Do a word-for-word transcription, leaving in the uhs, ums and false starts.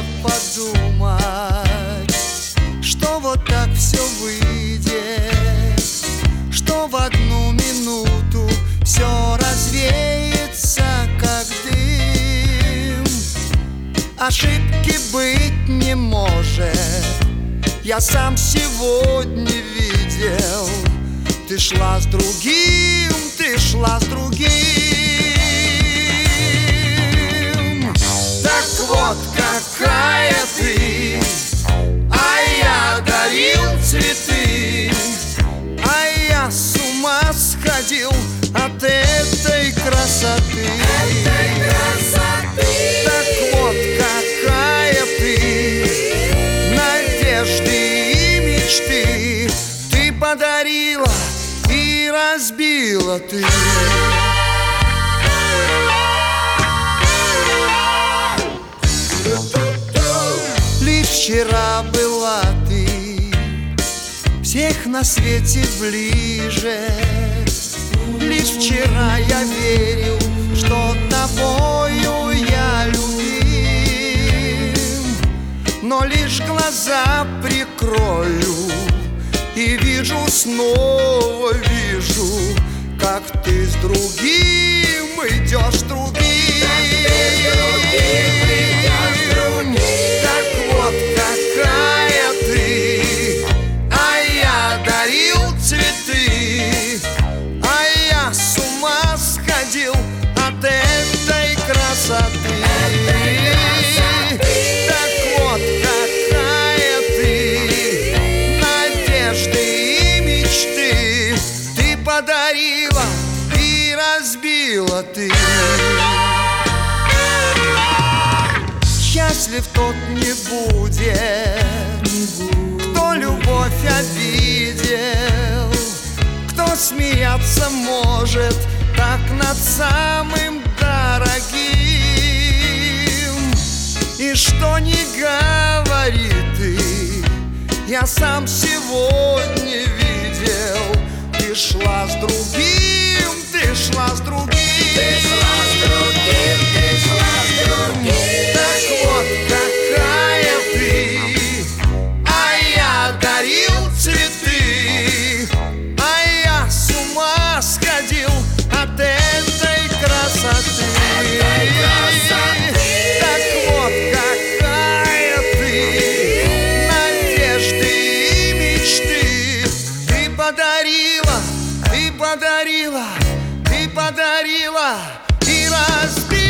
так подумать, что вот так все выйдет, что в одну минуту все развеется, как дым. Ошибки быть не может, я сам сегодня видел. Ты шла с другим, ты шла с другим. Так вот какая ты, а я дарил цветы, а я с ума сходил от этой красоты. Этой красоты. Так вот какая ты, надежды и мечты ты подарила и разбила ты. Лишь вчера была ты всех на свете ближе. Лишь вчера я верил, что тобою я любим. Но лишь глаза прикрою и вижу, снова вижу, как ты с другим идешь, с другим. Так вот какая ты, а я дарил цветы, а я с ума сходил от этой красоты. Так вот какая ты, надежды и мечты ты подарила и разбила ты. Счастлив тот не будет, кто любовь обидел, кто смеяться может так над самым дорогим. И что не говори ты, я сам сегодня видел. Ты шла с другим, ты шла с другим. Ты шла с другим, ты шла с другим. Так вот какая ты, а я дарил цветы, а я с ума сходил от этой красоты. Так вот какая ты, надежды и мечты ты подарила, ты подарила, ты подарила и разбила.